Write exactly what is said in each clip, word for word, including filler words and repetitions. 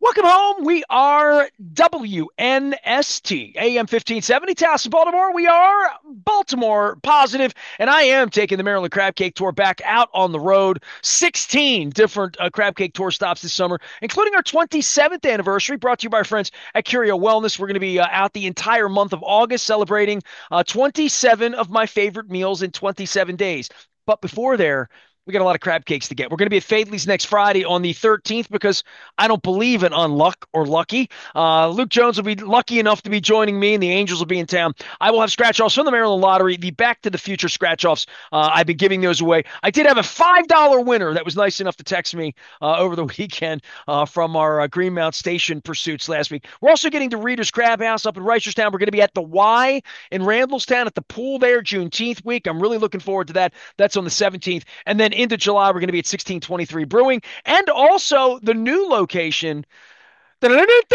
Welcome home. We are W N S T, A M fifteen seventy, Towson, Baltimore. We are Baltimore positive, and I am taking the Maryland Crab Cake Tour back out on the road. sixteen different uh, Crab Cake Tour stops this summer, including our twenty-seventh anniversary, brought to you by our friends at Curio Wellness. We're going to be uh, out the entire month of August celebrating uh, twenty-seven of my favorite meals in twenty-seven days. But before there, we got a lot of crab cakes to get. We're going to be at Fadley's next Friday on the thirteenth because I don't believe in unluck or lucky. Uh, Luke Jones will be lucky enough to be joining me, and the Angels will be in town. I will have scratch offs from the Maryland Lottery, the Back to the Future scratch offs. Uh, I've been giving those away. I did have a five dollar winner that was nice enough to text me uh, over the weekend uh, from our uh, Greenmount Station pursuits last week. We're also getting to Reader's Crab House up in Reisterstown. We're going to be at the Y in Randallstown at the pool there Juneteenth week. I'm really looking forward to that. That's on the seventeenth. And then into July, we're going to be at sixteen twenty-three Brewing and also the new location. We're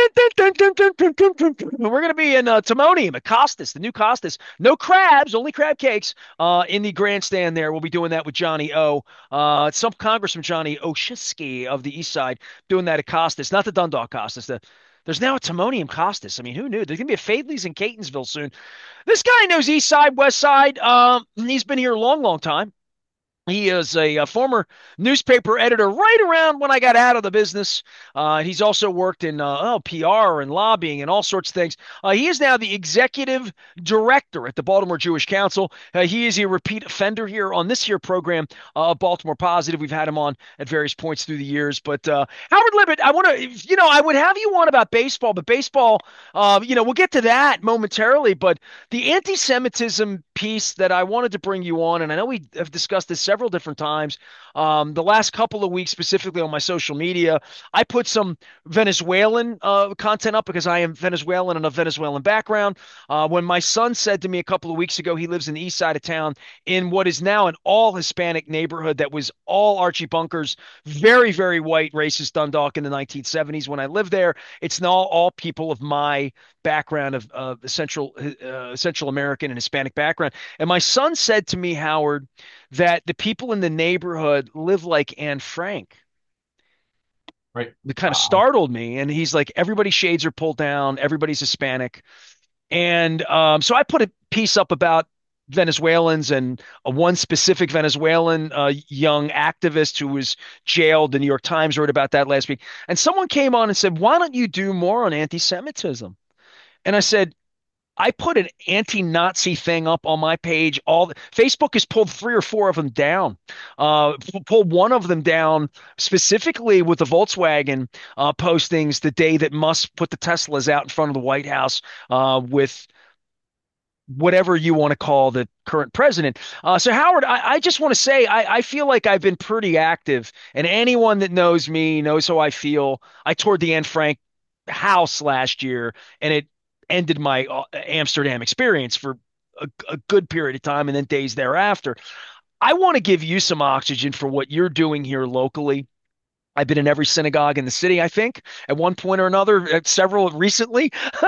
going to be in uh, Timonium at Costas, the new Costas. No crabs, only crab cakes uh, in the grandstand there. We'll be doing that with Johnny O. Uh, some Congressman Johnny Oshinsky of the East Side doing that at Costas, not the Dundalk Costas. The, there's now a Timonium Costas. I mean, who knew? There's going to be a Fadley's in Catonsville soon. This guy knows East Side, West Side. Um, he's been here a long, long time. He is a, a former newspaper editor right around when I got out of the business. Uh, he's also worked in uh, oh, P R and lobbying and all sorts of things. Uh, he is now the executive director at the Baltimore Jewish Council. Uh, he is a repeat offender here on this here program uh, of Baltimore Positive. We've had him on at various points through the years. But uh, Howard Libet, I want to, you know, I would have you on about baseball, but baseball, uh, you know, we'll get to that momentarily. But the anti-Semitism piece that I wanted to bring you on, and I know we have discussed this several different times. Um, the last couple of weeks, specifically on my social media, I put some Venezuelan uh, content up because I am Venezuelan and a Venezuelan background. Uh, when my son said to me a couple of weeks ago, he lives in the east side of town in what is now an all Hispanic neighborhood that was all Archie Bunker's very, very white racist Dundalk in the nineteen seventies. When I lived there, it's now all people of my background of uh, Central uh, Central American and Hispanic background. And my son said to me, Howard, that the people in the neighborhood live like Anne Frank. Right. It kind of Uh, startled me. And he's like, everybody's shades are pulled down, everybody's Hispanic. And um, so I put a piece up about Venezuelans and uh, one specific Venezuelan uh, young activist who was jailed. The New York Times wrote about that last week. And someone came on and said, why don't you do more on anti-Semitism? And I said, I put an anti-Nazi thing up on my page. All the, Facebook has pulled three or four of them down. Uh, pulled one of them down specifically with the Volkswagen uh, postings the day that Musk put the Teslas out in front of the White House uh, with whatever you want to call the current president. Uh, so Howard, I, I just want to say I, I feel like I've been pretty active, and anyone that knows me knows how I feel. I toured the Anne Frank house last year, and it ended my uh, Amsterdam experience for a, a good period of time and then days thereafter. I want to give you some oxygen for what you're doing here locally. I've been in every synagogue in the city, I think, at one point or another, uh, several recently.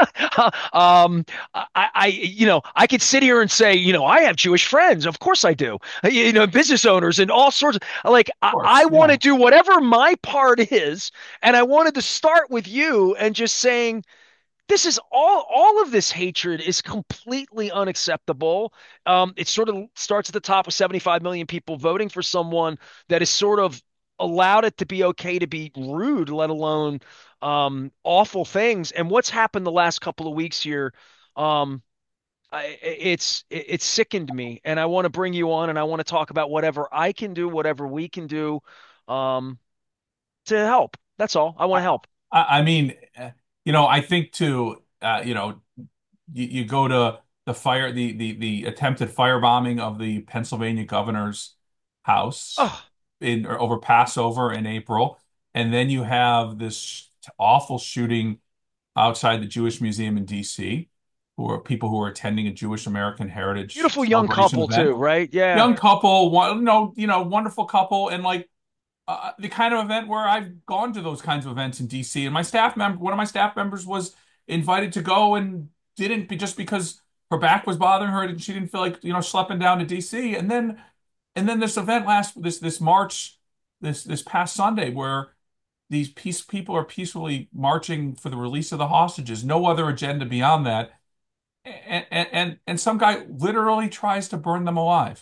um, I, I, you know, I could sit here and say, you know, I have Jewish friends. Of course I do. Uh, You know, business owners and all sorts of, like, of I, I course. want Yeah. to do whatever my part is. And I wanted to start with you and just saying, this is all all of this hatred is completely unacceptable. Um, it sort of starts at the top with seventy-five million people voting for someone that is sort of allowed it to be okay to be rude, let alone um, awful things. And what's happened the last couple of weeks here, um, I, it's it's sickened me. And I want to bring you on, and I want to talk about whatever I can do, whatever we can do, um, to help. That's all. I want I, to help. I I mean, uh, you know, I think too, uh, you know, you, you go to the fire, the, the, the attempted firebombing of the Pennsylvania governor's house Oh, in or over Passover in April. And then you have this awful shooting outside the Jewish Museum in D C, who are people who are attending a Jewish American Heritage beautiful young celebration couple too, event. right? Yeah. Young couple, one, no, you know, wonderful couple, and like uh, the kind of event where I've gone to those kinds of events in D C. And my staff member, one of my staff members was invited to go and didn't be just because her back was bothering her and she didn't feel like, you know, schlepping down to D C. And then and then this event last this this March, this this past Sunday where these peace people are peacefully marching for the release of the hostages, no other agenda beyond that. And and and some guy literally tries to burn them alive.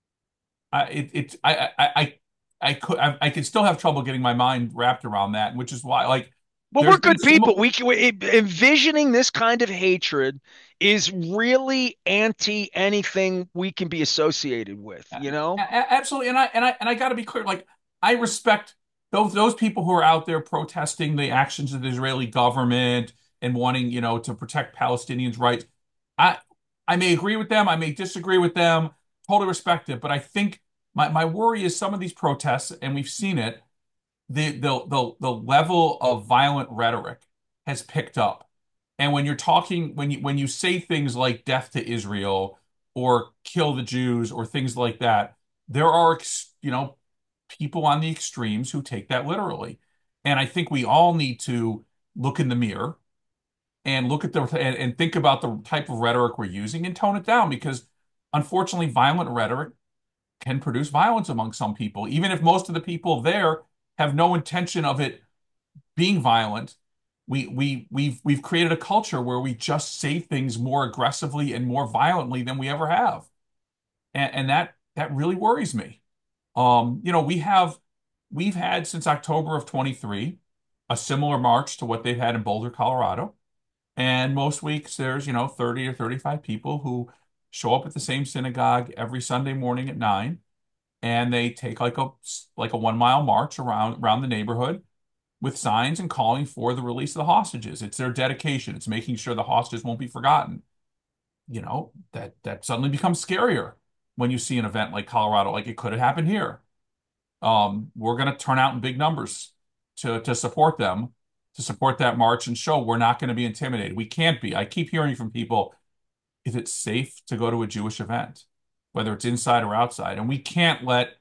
I it, it I I I I could I, I could still have trouble getting my mind wrapped around that, which is why like Well, we're there's been good people. some We can we, envisioning this kind of hatred is really anti anything we can be associated with, a- you know? a- absolutely, and I and I and I got to be clear, like I respect those those people who are out there protesting the actions of the Israeli government and wanting, you know, to protect Palestinians' rights. I I may agree with them, I may disagree with them, totally respect it, but I think my my worry is some of these protests, and we've seen it, the the the the level of violent rhetoric has picked up. And when you're talking, when you when you say things like death to Israel or kill the Jews or things like that, there are, ex- you know, people on the extremes who take that literally. And I think we all need to look in the mirror and look at the and, and think about the type of rhetoric we're using and tone it down because unfortunately, violent rhetoric can produce violence among some people, even if most of the people there have no intention of it being violent. We we we've we've created a culture where we just say things more aggressively and more violently than we ever have. And, and that that really worries me. Um, you know, we have we've had since October of twenty-three a similar march to what they've had in Boulder, Colorado. And most weeks there's, you know, thirty or thirty-five people who show up at the same synagogue every Sunday morning at nine and they take like a like a one mile march around around the neighborhood with signs and calling for the release of the hostages. It's their dedication. It's making sure the hostages won't be forgotten. You know, that that suddenly becomes scarier when you see an event like Colorado, like it could have happened here. Um, we're going to turn out in big numbers to to support them, to support that march and show we're not going to be intimidated. We can't be. I keep hearing from people, is it safe to go to a Jewish event, whether it's inside or outside? And we can't let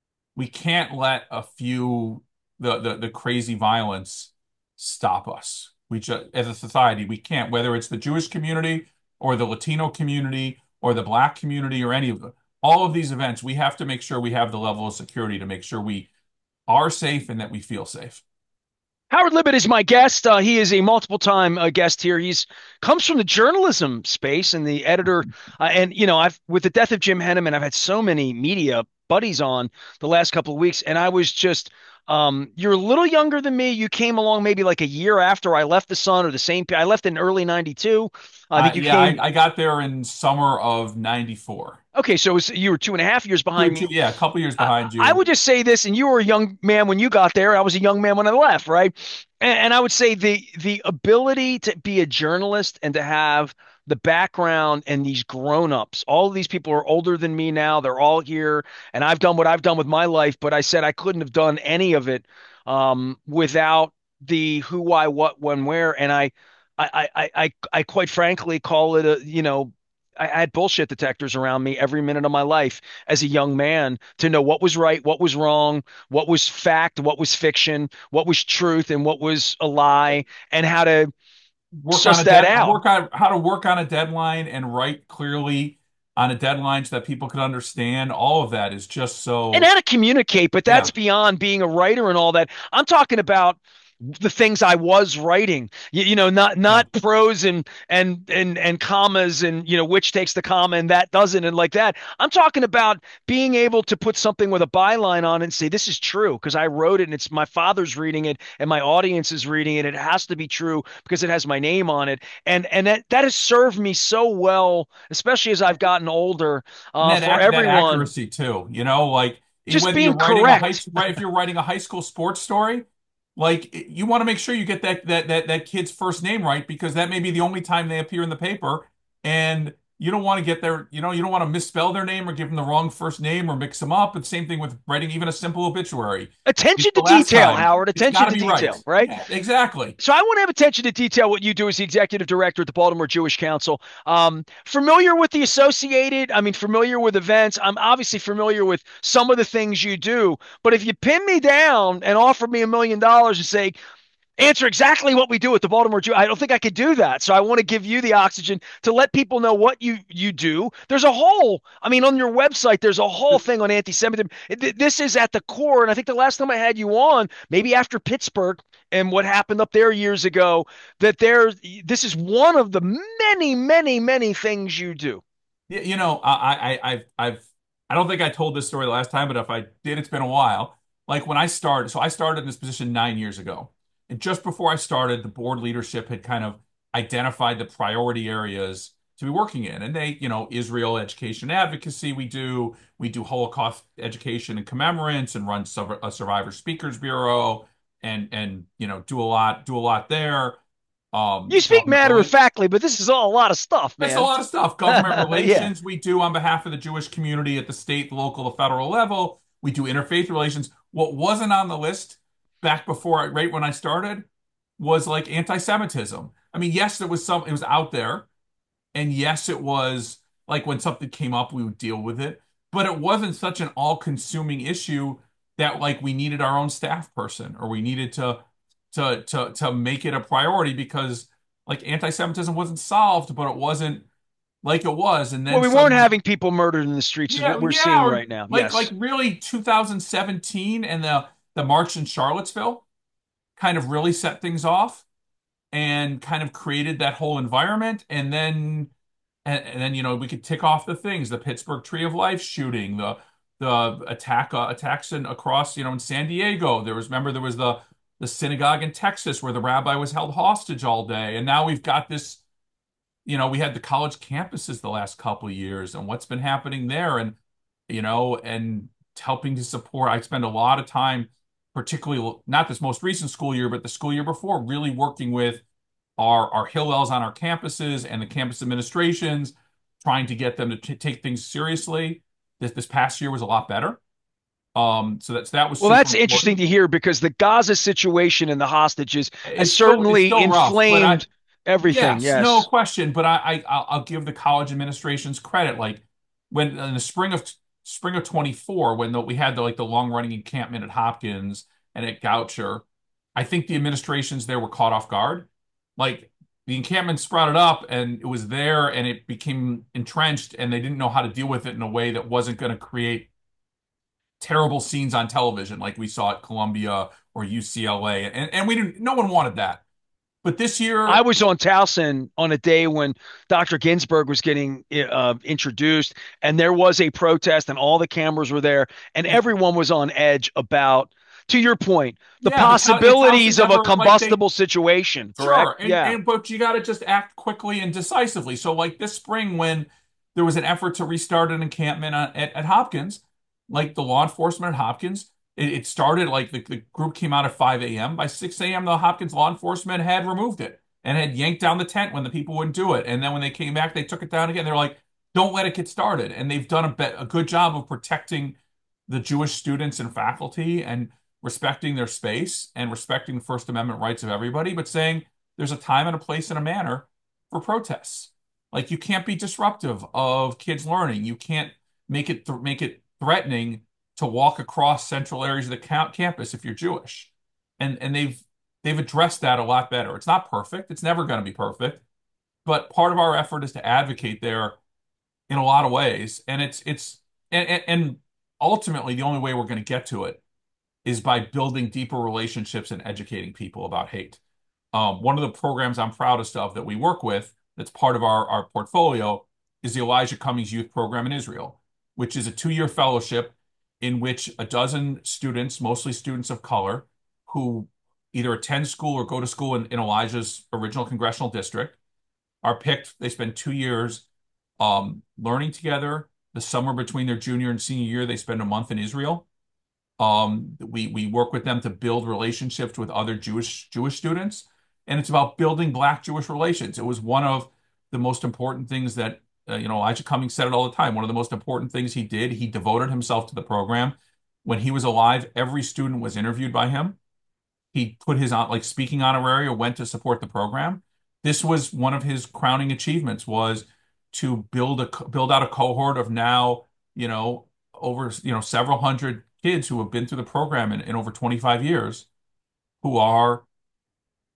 we can't let a few the the, the crazy violence stop us. We just as a society we can't, whether it's the Jewish community or the Latino community or the Black community or any of them. All of these events, we have to make sure we have the level of security to make sure we are safe and that we feel safe. Howard Libet is my guest. Uh, he is a multiple time uh, guest here. He's comes from the journalism space and the editor. Uh, and you know, I've with the death of Jim Henneman, I've had so many media buddies on the last couple of weeks, and I was just. Um, you're a little younger than me. You came along maybe like a year after I left the Sun, or the same. I left in early ninety-two. I Uh, think you yeah, I, came. I got there in summer of ninety-four. Okay, so it was, you were two and a half years Two, behind two, me. yeah, a couple years I, behind I you. would just say this, and you were a young man when you got there. I was a young man when I left, right? And, and I would say the the ability to be a journalist and to have the background and these grown-ups, all of these people are older than me now. They're all here, and I've done what I've done with my life, but I said I couldn't have done any of it um, without the who, why, what, when, where, and I. I, I, I, I quite frankly call it a, you know, I had bullshit detectors around me every minute of my life as a young man to know what was right, what was wrong, what was fact, what was fiction, what was truth, and what was a lie, and how to Work on suss a that dead out. work on how to work on a deadline and write clearly on a deadline so that people can understand. All of that is just And so, how to communicate, but that's yeah, beyond being a writer and all that. I'm talking about the things I was writing. You, you know, not yeah. not prose and and and and commas and you know which takes the comma and that doesn't and like that. I'm talking about being able to put something with a byline on it and say this is true because I wrote it and it's my father's reading it and my audience is reading it. It has to be true because it has my name on it. And and that that has served me so well, especially as I've gotten older. And Uh, that for ac that everyone, accuracy too, you know, like eh, just whether you're being writing a high correct. school, right, if you're writing a high school sports story, like eh, you want to make sure you get that that that that kid's first name right because that may be the only time they appear in the paper, and you don't want to get their, you know, you don't want to misspell their name or give them the wrong first name or mix them up. And same thing with writing even a simple obituary. It's Attention the to last detail, time. Howard. It's got Attention to to be right. detail, right? Yeah, exactly. So I want to have attention to detail what you do as the executive director at the Baltimore Jewish Council. Um, familiar with the Associated? I mean, familiar with events. I'm obviously familiar with some of the things you do. But if you pin me down and offer me a million dollars and say, answer exactly what we do at the Baltimore Jew. I don't think I could do that. So I want to give you the oxygen to let people know what you you do. There's a whole, I mean, on your website, there's a whole thing on anti-Semitism. This is at the core, and I think the last time I had you on, maybe after Pittsburgh and what happened up there years ago, that there, this is one of the many, many, many things you do. Yeah, you know, I, I, I've, I've, I don't think I told this story last time, but if I did, it's been a while. Like when I started, so I started in this position nine years ago, and just before I started, the board leadership had kind of identified the priority areas to be working in, and they, you know, Israel education advocacy, we do, we do Holocaust education and commemorance, and run a Survivor Speakers Bureau, and and you know, do a lot, do a lot there. Um, You speak government matter of relations. factly, but this is all a lot of stuff, That's a man. lot of stuff. Government Yeah. relations, we do on behalf of the Jewish community at the state, the local, the federal level. We do interfaith relations. What wasn't on the list back before, I- right when I started, was like anti-Semitism. I mean, yes, there was some, it was out there. And yes, it was like when something came up, we would deal with it. But it wasn't such an all-consuming issue that like we needed our own staff person or we needed to to to to make it a priority because like anti-Semitism wasn't solved, but it wasn't like it was. And Well, then we weren't suddenly, having people murdered in the streets, is yeah, what we're yeah, seeing or right now. like like Yes. really two thousand seventeen and the the march in Charlottesville kind of really set things off and kind of created that whole environment. And then and, and then you know we could tick off the things: the Pittsburgh Tree of Life shooting, the the attack uh, attacks in across you know in San Diego. There was remember there was the the synagogue in Texas where the rabbi was held hostage all day, and now we've got this. You know, we had the college campuses the last couple of years, and what's been happening there, and you know, and helping to support. I spend a lot of time, particularly not this most recent school year, but the school year before, really working with our our Hillels on our campuses and the campus administrations, trying to get them to t take things seriously. This this past year was a lot better. Um, so that's that was Well, super that's interesting important. to hear because the Gaza situation and the hostages has It's still it's certainly still rough, but I inflamed everything. yes, no Yes. question. But I, I I'll, I'll give the college administrations credit. Like when in the spring of spring of twenty-four, when the, we had the like the long running encampment at Hopkins and at Goucher, I think the administrations there were caught off guard. Like the encampment sprouted up and it was there and it became entrenched and they didn't know how to deal with it in a way that wasn't going to create terrible scenes on television like we saw at Columbia or U C L A. And and we didn't. No one wanted that. But this I year, was on Towson on a day when Doctor Ginsburg was getting uh, introduced, and there was a protest, and all the cameras were there, and yeah. everyone was on edge about, to your point, the Yeah, but Tow- and Towson possibilities of a never like they combustible situation, correct? sure, and Yeah. and but you got to just act quickly and decisively. So like this spring when there was an effort to restart an encampment at, at, at Hopkins, like the law enforcement at Hopkins, it, it started like the, the group came out at five a m. By six a m, the Hopkins law enforcement had removed it and had yanked down the tent when the people wouldn't do it. And then when they came back, they took it down again. They're like, don't let it get started. And they've done a, be a good job of protecting the Jewish students and faculty and respecting their space and respecting the First Amendment rights of everybody, but saying there's a time and a place and a manner for protests. Like you can't be disruptive of kids learning. You can't make it th make it threatening to walk across central areas of the ca campus if you're Jewish. And and they've they've addressed that a lot better. It's not perfect. It's never going to be perfect, but part of our effort is to advocate there in a lot of ways. And it's it's and, and, and ultimately the only way we're going to get to it is by building deeper relationships and educating people about hate. Um, one of the programs I'm proudest of that we work with, that's part of our, our portfolio, is the Elijah Cummings Youth Program in Israel, which is a two-year fellowship in which a dozen students, mostly students of color, who either attend school or go to school in, in Elijah's original congressional district, are picked. They spend two years um, learning together. The summer between their junior and senior year, they spend a month in Israel. Um, we we work with them to build relationships with other Jewish Jewish students, and it's about building Black Jewish relations. It was one of the most important things that uh, you know Elijah Cummings said it all the time. One of the most important things he did. He devoted himself to the program. When he was alive, every student was interviewed by him. He put his on like speaking honoraria went to support the program. This was one of his crowning achievements was to build a build out a cohort of now you know over you know several hundred kids who have been through the program in, in over twenty-five years who are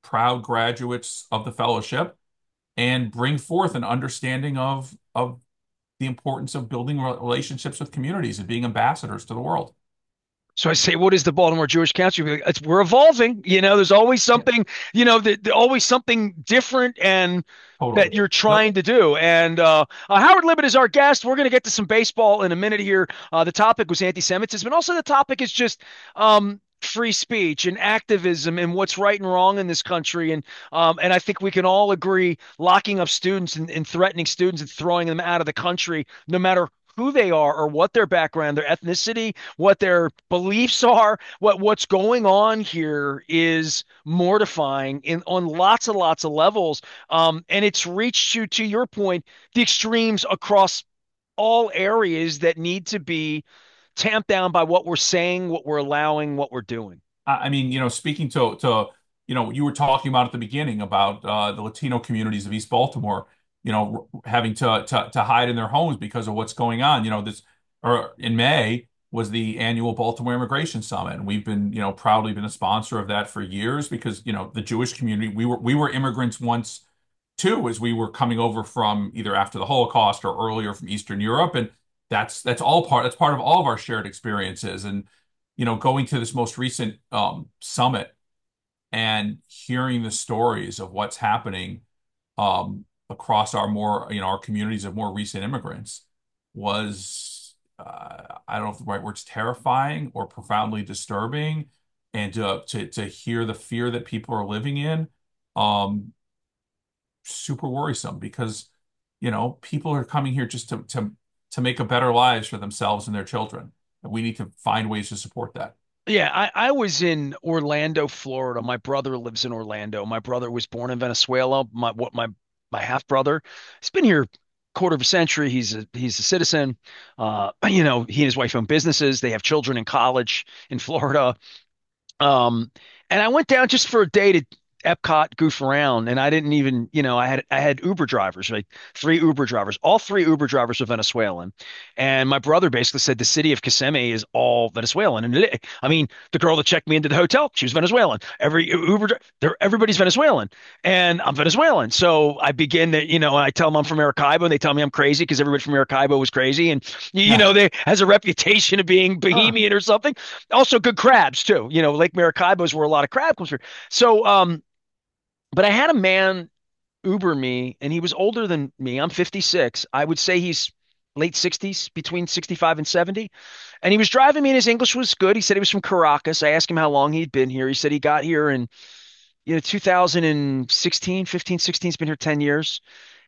proud graduates of the fellowship and bring forth an understanding of of the importance of building relationships with communities and being ambassadors to the world. So I say, what is the Baltimore Jewish Council? Like, it's, we're evolving. You know, there's always Yeah, something, you know, the, the, always something different and that totally. you're Yep. trying to do. And uh, uh, Howard Libet is our guest. We're going to get to some baseball in a minute here. Uh, the topic was anti-Semitism, but also the topic is just um, free speech and activism and what's right and wrong in this country. And um, and I think we can all agree locking up students and, and threatening students and throwing them out of the country, no matter who they are or what their background, their ethnicity, what their beliefs are, what what's going on here is mortifying in on lots and lots of levels. Um, and it's reached you, to your point, the extremes across all areas that need to be tamped down by what we're saying, what we're allowing, what we're doing. I I mean, you know, speaking to to you know, you were talking about at the beginning about uh, the Latino communities of East Baltimore, you know, having to, to to hide in their homes because of what's going on. You know, this or in May was the annual Baltimore Immigration Summit, and we've been, you know, proudly been a sponsor of that for years because, you know, the Jewish community, we were we were immigrants once too, as we were coming over from either after the Holocaust or earlier from Eastern Europe, and that's that's all part that's part of all of our shared experiences. And you know, going to this most recent um, summit and hearing the stories of what's happening um, across our more, you know, our communities of more recent immigrants was, uh, I don't know if the right word's terrifying or profoundly disturbing. And to, to, to hear the fear that people are living in, um, super worrisome because, you know, people are coming here just to, to, to make a better lives for themselves and their children. And we need to find ways to support that. Yeah, I, I was in Orlando, Florida. My brother lives in Orlando. My brother was born in Venezuela. My what my my half brother, he's been here quarter of a century. He's a he's a citizen. Uh, you know, he and his wife own businesses. They have children in college in Florida. Um, and I went down just for a day to Epcot, goof around, and I didn't even, you know, I had I had Uber drivers, like three Uber drivers. All three Uber drivers are Venezuelan, and my brother basically said the city of Kissimmee is all Venezuelan. And it, I mean, the girl that checked me into the hotel, she was Venezuelan. Every Uber, they're, everybody's Venezuelan, and I'm Venezuelan. So I begin to, you know, I tell them I'm from Maracaibo, and they tell me I'm crazy because everybody from Maracaibo was crazy, and you Yeah. know, they has a reputation of being Uh, bohemian or something. Also, good crabs too. You know, Lake Maracaibo is where a lot of crab comes from. So, um, but I had a man Uber me, and he was older than me. I'm fifty-six. I would say he's late sixties, between sixty-five and seventy. And he was driving me, and his English was good. He said he was from Caracas. I asked him how long he'd been here. He said he got here in, you know, two thousand sixteen, fifteen, sixteen. He's been here ten years.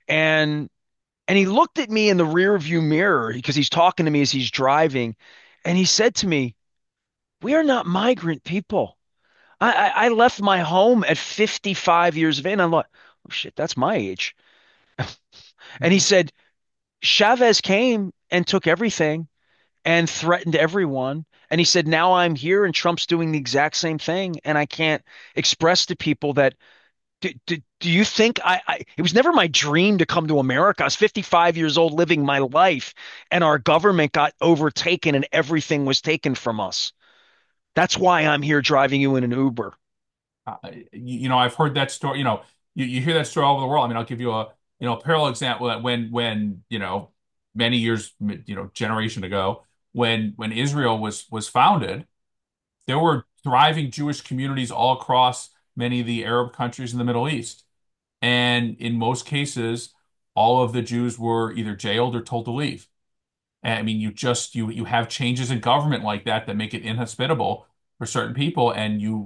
And and he looked at me in the rear view mirror because he's talking to me as he's driving. And he said to me, "We are not migrant people. I, I, I left my home at fifty-five years of age." And I'm like, oh shit, that's my age. And he said, Chavez came and took everything and threatened everyone. And he said, now I'm here and Trump's doing the exact same thing. And I can't express to people that, do, do, do you think I, I, it was never my dream to come to America. I was fifty-five years old living my life and our government got overtaken and everything was taken from us. That's why I'm here driving you in an Uber. uh, you, you know, I've heard that story. You know, you, you hear that story all over the world. I mean, I'll give you a you know a parallel example that when when you know many years you know generation ago when when Israel was was founded, there were thriving Jewish communities all across many of the Arab countries in the Middle East, and in most cases, all of the Jews were either jailed or told to leave. And, I mean, you just you you have changes in government like that that make it inhospitable for certain people, and you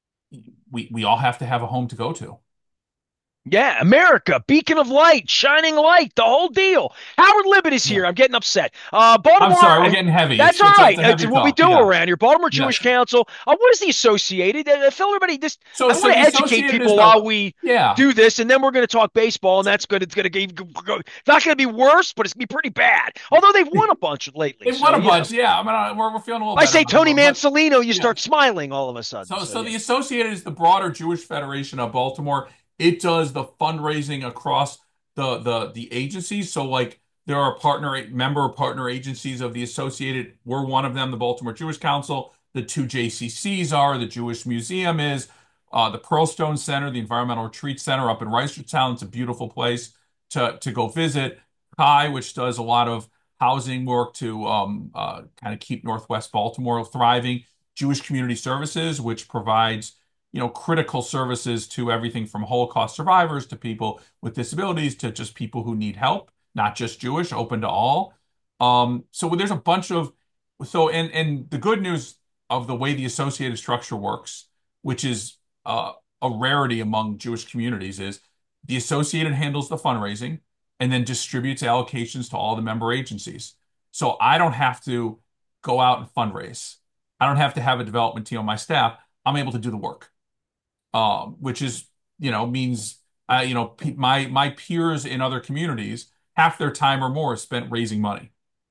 we we all have to have a home to go to. Yeah, America, beacon of light, shining light, the whole deal. Howard Libet is Yeah. here. I'm getting upset. Uh, I'm Baltimore, sorry, we're uh, getting heavy. that's It's all it's a, it's right. a It's heavy what we talk. do Yeah. around here. Baltimore Jewish Yes. Council. Uh, what is the Associated? Uh, fill everybody this. So I so want to the educate Associated is people the while we yeah. do this, and then we're going to talk baseball, and that's good. It's going to it's not going to be worse, but it's going to be pretty bad. Although they've won a bunch lately, They've won so a you know. bunch. Yeah. I mean, uh, we're we're feeling a little If I better say about Tony it. But Mansolino, you yeah. start smiling all of a sudden. So So so yeah. the Associated is the broader Jewish Federation of Baltimore. It does the fundraising across the the the agencies. So like there are partner member partner agencies of the Associated. We're one of them, the Baltimore Jewish Council. The two J C Cs are, the Jewish Museum is. Uh, the Pearlstone Center, the Environmental Retreat Center up in Reisterstown, it's a beautiful place to to go visit. Chi, which does a lot of housing work to um, uh, kind of keep Northwest Baltimore thriving. Jewish Community Services, which provides you know critical services to everything from Holocaust survivors to people with disabilities to just people who need help, not just Jewish, open to all. Um, so there's a bunch of so and and the good news of the way the associated structure works, which is uh, a rarity among Jewish communities, is the associated handles the fundraising and then distributes allocations to all the member agencies. So I don't have to go out and fundraise. I don't have to have a development team on my staff. I'm able to do the work, um, which is, you know, means, uh, you know, my my peers in other communities, half their time or more is spent raising money.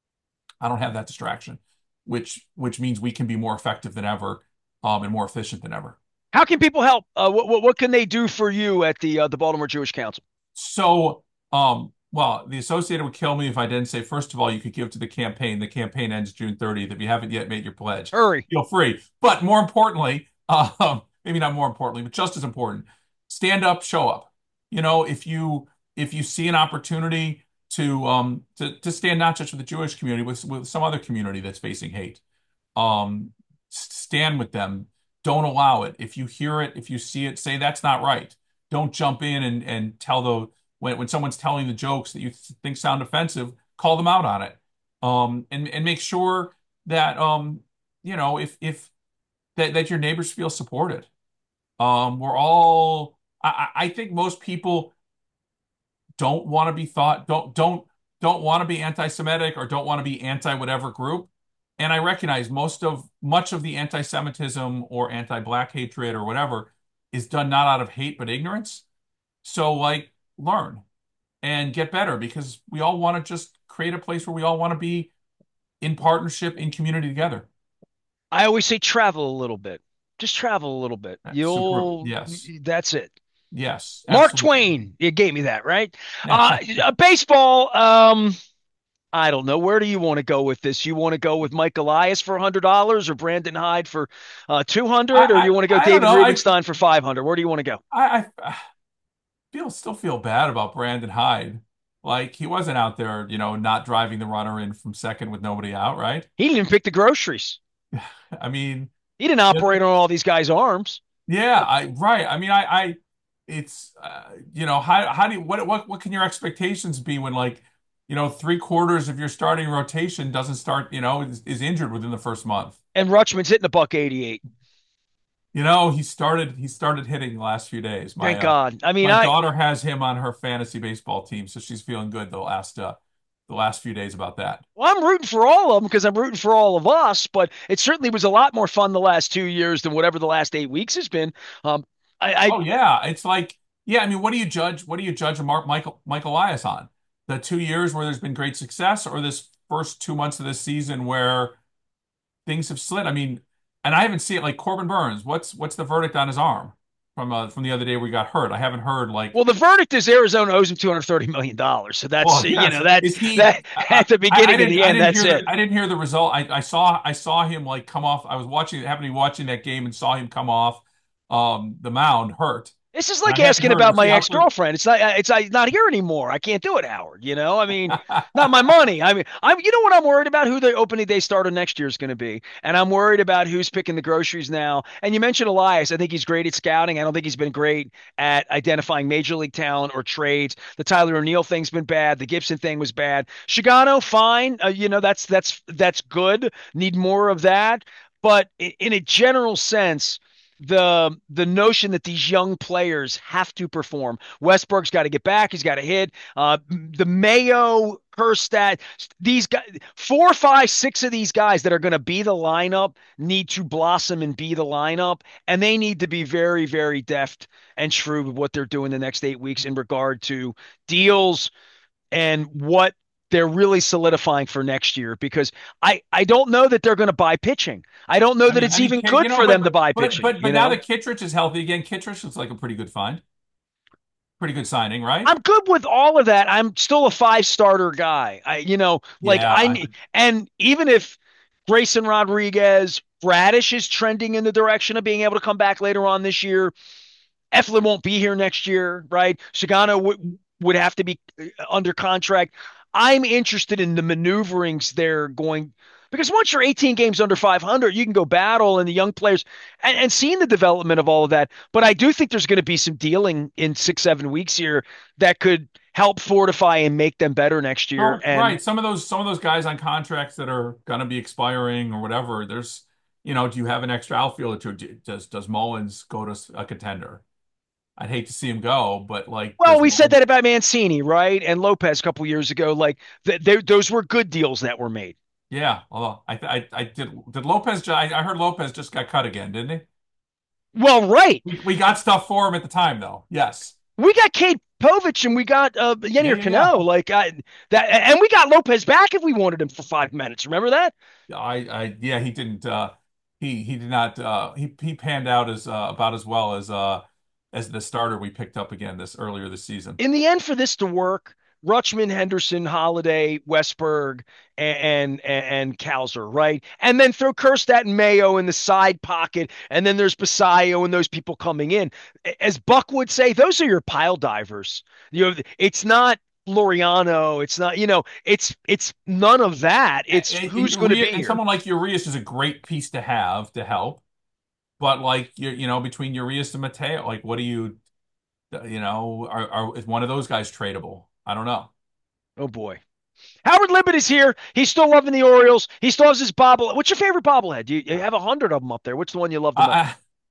I don't have that distraction, which which means we can be more effective than ever, um, and more efficient than ever. How can people help? Uh, what, what what can they do for you at the uh, the Baltimore Jewish Council? So, um, well, the Associated would kill me if I didn't say, first of all, you could give to the campaign. The campaign ends June thirtieth. If you haven't yet made your pledge, Hurry. feel free. But more importantly, um, maybe not more importantly, but just as important, stand up, show up. You know, if you if you see an opportunity to um to to stand not just with the Jewish community, with with some other community that's facing hate, um, stand with them. Don't allow it. If you hear it, if you see it, say that's not right. Don't jump in and and tell the when when someone's telling the jokes that you think sound offensive, call them out on it. Um, and and make sure that um, you know, if if that that your neighbors feel supported. Um, we're all I, I think most people don't want to be thought don't don't don't want to be anti-Semitic or don't want to be anti whatever group. And I recognize most of much of the anti-Semitism or anti-black hatred or whatever is done not out of hate but ignorance. So like learn and get better because we all want to just create a place where we all want to be in partnership, in community together. I always say travel a little bit. Just travel a little bit. Super. You'll. Yes. That's it. Yes. Mark Absolutely. Twain, you gave me that, right? Uh, uh, baseball. Um, I don't know. Where do you want to go with this? You want to go with Mike Elias for a hundred dollars, or Brandon Hyde for uh, two hundred, or I, you want to go I I don't David know. I Rubenstein for five hundred? Where do you want to go? I I feel still feel bad about Brandon Hyde. Like he wasn't out there, you know, not driving the runner in from second with nobody out, right? He didn't even pick the groceries. I mean, He didn't yeah, operate on all these guys' arms. yeah, I right. I mean, I I it's uh, you know, how how do you, what what what can your expectations be when like, you know, three quarters of your starting rotation doesn't start, you know, is, is injured within the first month. And Rutschman's hitting a buck eighty-eight. You know, he started he started hitting the last few days. My Thank uh God. I mean, my I daughter has him on her fantasy baseball team, so she's feeling good the last uh the last few days about that. well, I'm rooting for all of them because I'm rooting for all of us. But it certainly was a lot more fun the last two years than whatever the last eight weeks has been. Um, I, I Oh yeah, it's like yeah. I mean, what do you judge? What do you judge a Mark Michael Michael Elias on? The two years where there's been great success, or this first two months of this season where things have slid? I mean, and I haven't seen it. Like Corbin Burns, what's what's the verdict on his arm from uh, from the other day where he got hurt? I haven't heard like. Well, the verdict is Arizona owes him two hundred thirty million dollars. So that's Well, you yes. know that's Is he? that I, at the I, I beginning and didn't. the I end. didn't That's hear it. the. I didn't hear the result. I, I saw. I saw him like come off. I was watching. Happened to be watching that game and saw him come off um the mound hurt. This is And like I hadn't asking heard. about Was my he out for? ex-girlfriend. It's not it's uh, not here anymore. I can't do it, Howard. You know, I mean, not my money. I mean, I'm you know what I'm worried about? Who the opening day starter next year is going to be. And I'm worried about who's picking the groceries now. And you mentioned Elias. I think he's great at scouting. I don't think he's been great at identifying major league talent or trades. The Tyler O'Neill thing's been bad. The Gibson thing was bad. Shigano, fine. Uh, you know, that's that's that's good. Need more of that. But in, in a general sense, the the notion that these young players have to perform. Westbrook's got to get back. He's got to hit. Uh, the Mayo, Kerstad, these guys, four, five, six of these guys that are going to be the lineup need to blossom and be the lineup, and they need to be very, very deft and shrewd with what they're doing the next eight weeks in regard to deals and what they're really solidifying for next year because I, I don't know that they're going to buy pitching. I don't know I that mean, it's I mean, even Ki- you good know, for but them to buy but pitching, but you but now know? that Kittredge is healthy again, Kittredge is like a pretty good find, pretty good signing, right? I'm good with all of that. I'm still a five starter guy. I, you know, like Yeah, I I need, and even if Grayson Rodriguez Bradish is trending in the direction of being able to come back later on this year. Eflin won't be here next year, right? Sagano would would have to be uh, under contract. I'm interested in the maneuverings they're going because once you're eighteen games under five hundred, you can go battle and the young players and, and seeing the development of all of that. But I do think there's going to be some dealing in six, seven weeks here that could help fortify and make them better next year. Oh, And right. Some of those some of those guys on contracts that are going to be expiring or whatever. There's, you know, do you have an extra outfielder to does does Mullins go to a contender? I'd hate to see him go, but like, well, does we said Mullins? that about Mancini, right? And Lopez a couple years ago. Like th- those were good deals that were made. Yeah. Although I I I did did Lopez? ju- I, I heard Lopez just got cut again, didn't he? Well, right. We we got stuff for him at the time though. Yes. We got Kate Povich and we got uh, Yeah, Yennier yeah, yeah. Cano, like I, that, and we got Lopez back if we wanted him for five minutes. Remember that? I I yeah. He didn't. Uh, he he did not. Uh, he he panned out as uh, about as well as uh as the starter we picked up again this earlier this season. In the end, for this to work, Rutschman, Henderson, Holiday, Westberg, and and, and Kalser, right? And then throw Kerstad and Mayo in the side pocket, and then there's Basayo and those people coming in. As Buck would say, those are your pile divers. You know, it's not Loriano. It's not, you know, it's it's none of that. It's And, and, who's going to be and here. someone like Urias is a great piece to have to help. But like you, you know, between Urias and Mateo, like what do you, you know, are, are is one of those guys tradable? I don't know. Oh boy. Howard Libbett is here. He's still loving the Orioles. He still has his bobble. What's your favorite bobblehead? You, you have a hundred of them up there. What's the one you love the most? I,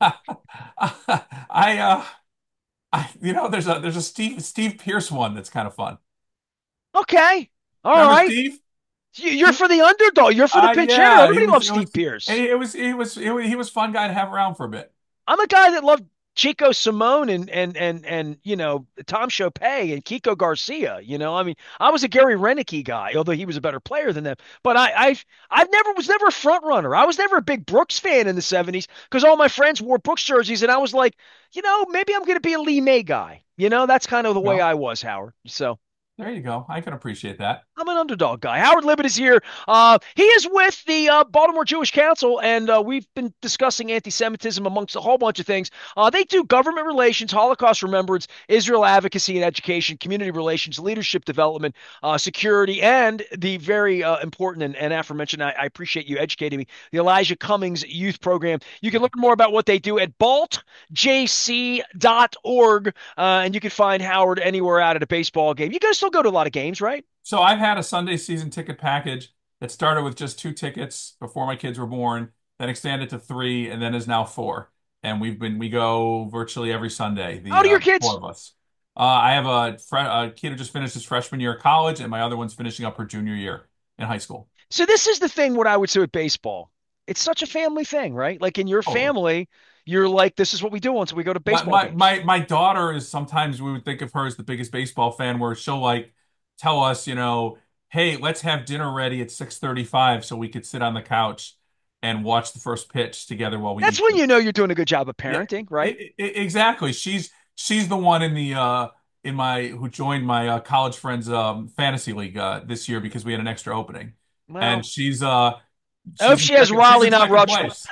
I, uh, I, you know, there's a there's a Steve Steve Pierce one that's kind of fun. Okay. All Remember right. Steve? You're for the underdog. You're for the Uh, pinch hitter. yeah, he Everybody was loves it Steve was Pierce. it was it was it was he was a fun guy to have around for a bit. I'm a guy that loved Chico Simone and and and and you know Tom Chopay and Kiko Garcia. You know, I mean, I was a Gary Renicky guy, although he was a better player than them. But I, I've I've never was never a front runner. I was never a big Brooks fan in the seventies because all my friends wore Brooks jerseys, and I was like, you know, maybe I'm going to be a Lee May guy. You know, that's kind of the way No, I was, Howard. So. there you go. I can appreciate that. I'm an underdog guy. Howard Libbett is here. Uh, he is with the uh, Baltimore Jewish Council, and uh, we've been discussing anti-Semitism amongst a whole bunch of things. Uh, they do government relations, Holocaust remembrance, Israel advocacy and education, community relations, leadership development, uh, security, and the very uh, important and, and aforementioned, I, I appreciate you educating me, the Elijah Cummings Youth Program. You can learn more about what they do at balt j c dot org, uh, and you can find Howard anywhere out at a baseball game. You guys still go to a lot of games, right? So I've had a Sunday season ticket package that started with just two tickets before my kids were born, then expanded to three, and then is now four. And we've been we go virtually every Sunday, How the old are uh, your the four kids? of us. Uh, I have a, fre a kid who just finished his freshman year of college, and my other one's finishing up her junior year in high school. So this is the thing what I would say with baseball. It's such a family thing, right? Like in your Totally. family, you're like, this is what we do once we go to My, baseball my games. my my daughter is sometimes we would think of her as the biggest baseball fan, where she'll like tell us, you know, hey, let's have dinner ready at six thirty-five so we could sit on the couch and watch the first pitch together while we That's eat when food. you know you're doing a good job of Yeah, parenting, right? I- I- exactly. She's she's the one in the uh in my who joined my uh, college friends um fantasy league uh this year because we had an extra opening. And Well, she's uh I hope she's in she has second she's Raleigh, in not second Rutschman. place.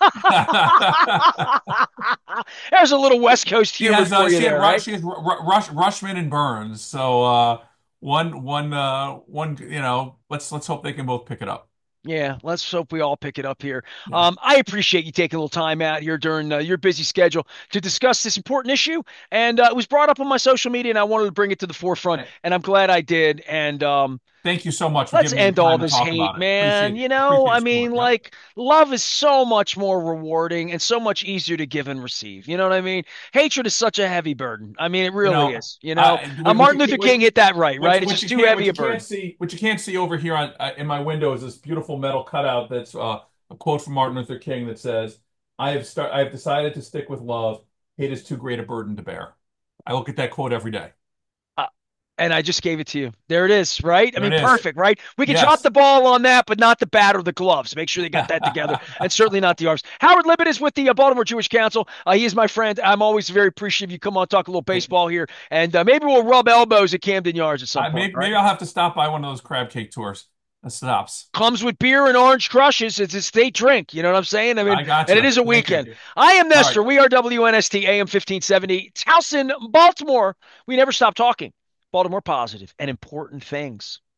There's a little West Coast She humor has uh for you she had there, Ru- right? she has Ru- Ru- Rush Rushman and Burns. So uh one one uh one you know, let's let's hope they can both pick it up. Yeah, let's hope we all pick it up here. Yeah. Um, I appreciate you taking a little time out here during uh, your busy schedule to discuss this important issue. And uh, it was brought up on my social media, and I wanted to bring it to the forefront, Hey, and I'm glad I did. And um, thank you so much for let's giving me the end all time to this talk hate, about it. Appreciate man. it. You know, Appreciate I the mean, support. Yep. like, love is so much more rewarding and so much easier to give and receive. You know what I mean? Hatred is such a heavy burden. I mean, it You really know, is. You know, uh, uh, what, what Martin you Luther can't, what, King hit that right, what, right? It's what just you too can't, heavy what a you can't burden. see, what you can't see over here on uh, in my window is this beautiful metal cutout that's uh, a quote from Martin Luther King that says, "I have start, I have decided to stick with love. Hate is too great a burden to bear." I look at that quote every day. Uh, and I just gave it to you. There it is, right? I There mean, it is. perfect, right? We can drop Yes. the ball on that, but not the bat or the gloves. Make sure they got that together, and certainly not the arms. Howard Libbett is with the uh, Baltimore Jewish Council. Uh, he is my friend. I'm always very appreciative you come on, talk a little baseball here, and uh, maybe we'll rub elbows at Camden Yards at some I, point, maybe, right? maybe I'll have to stop by one of those crab cake tours. That stops. Comes with beer and orange crushes. It's a state drink. You know what I'm saying? I mean, I and it gotcha. is a Thank weekend. you. I am All right. Nestor. We are W N S T A M fifteen seventy. It's House in Baltimore. We never stop talking. Baltimore positive and important things.